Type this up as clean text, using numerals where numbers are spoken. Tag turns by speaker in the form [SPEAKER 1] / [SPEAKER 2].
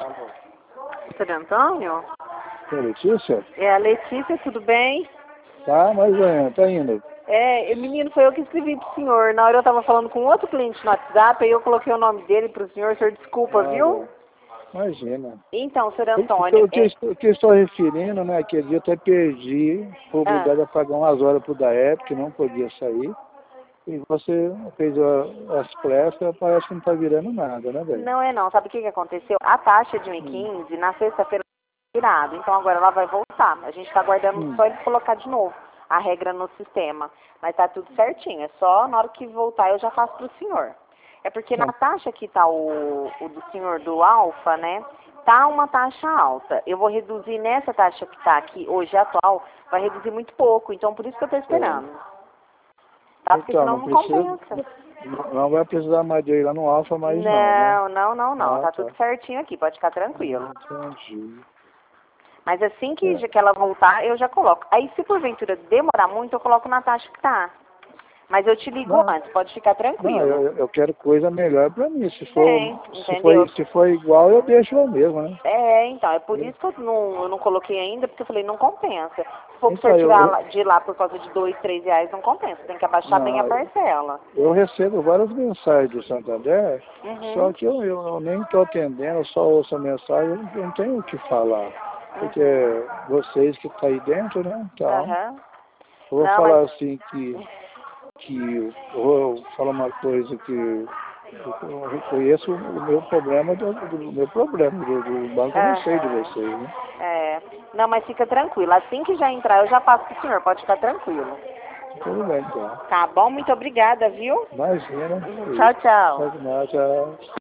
[SPEAKER 1] Seu Antônio?
[SPEAKER 2] É Letícia?
[SPEAKER 1] É a Letícia, tudo bem?
[SPEAKER 2] Tá, mas tá indo.
[SPEAKER 1] Menino, foi eu que escrevi pro senhor. Na hora eu tava falando com outro cliente no WhatsApp, aí eu coloquei o nome dele pro senhor desculpa, viu?
[SPEAKER 2] Imagina.
[SPEAKER 1] Então, senhor
[SPEAKER 2] Então,
[SPEAKER 1] Antônio,
[SPEAKER 2] o que eu estou referindo, né, aquele dia eu até perdi, fui obrigado a pagar umas horas pro DAEP, que não podia sair. E você fez as pressas, parece que não tá virando nada, né, velho?
[SPEAKER 1] não é não. Sabe o que aconteceu? A taxa de 1,15 na sexta-feira foi virada, então agora ela vai voltar. A gente tá aguardando só eles colocar de novo a regra no sistema. Mas tá tudo certinho, é só na hora que voltar eu já faço pro senhor. É porque na taxa que tá o do senhor do Alfa, né? Tá uma taxa alta. Eu vou reduzir nessa taxa que tá aqui hoje atual, vai reduzir muito pouco, então por isso que eu tô esperando. Tá? Porque
[SPEAKER 2] Então,
[SPEAKER 1] senão
[SPEAKER 2] não
[SPEAKER 1] não
[SPEAKER 2] precisa,
[SPEAKER 1] compensa.
[SPEAKER 2] não vai precisar mais de ir lá no Alfa mais não, né?
[SPEAKER 1] Não.
[SPEAKER 2] Ah,
[SPEAKER 1] Tá
[SPEAKER 2] tá.
[SPEAKER 1] tudo certinho aqui, pode ficar tranquilo.
[SPEAKER 2] Entendi.
[SPEAKER 1] Mas assim que ela voltar, eu já coloco. Aí se porventura demorar muito, eu coloco na taxa que tá. Mas eu te ligo
[SPEAKER 2] Não,
[SPEAKER 1] antes, pode ficar
[SPEAKER 2] não,
[SPEAKER 1] tranquilo.
[SPEAKER 2] eu quero coisa melhor pra mim.
[SPEAKER 1] Entendeu?
[SPEAKER 2] Se for igual, eu deixo eu mesmo, né?
[SPEAKER 1] Então, é por isso que eu não coloquei ainda, porque eu falei, não compensa. Se for pra
[SPEAKER 2] Então,
[SPEAKER 1] você tirar de lá por causa de R$ 2, R$ 3, não compensa. Tem que abaixar bem a
[SPEAKER 2] não,
[SPEAKER 1] parcela.
[SPEAKER 2] eu recebo várias mensagens do Santander, só que eu nem estou atendendo, eu só ouço a mensagem, eu não tenho o que falar. Porque vocês que estão aí dentro, né? Então, eu vou
[SPEAKER 1] Não, mas...
[SPEAKER 2] falar assim que eu vou falar uma coisa que eu reconheço o meu problema do meu problema, do banco eu não sei de vocês, né?
[SPEAKER 1] Não, mas fica tranquilo. Assim que já entrar, eu já passo pro senhor, pode ficar tranquilo.
[SPEAKER 2] Tudo bem, então.
[SPEAKER 1] Tá bom? Muito obrigada, viu?
[SPEAKER 2] Imagina.
[SPEAKER 1] Tchau, tchau.
[SPEAKER 2] Tchau.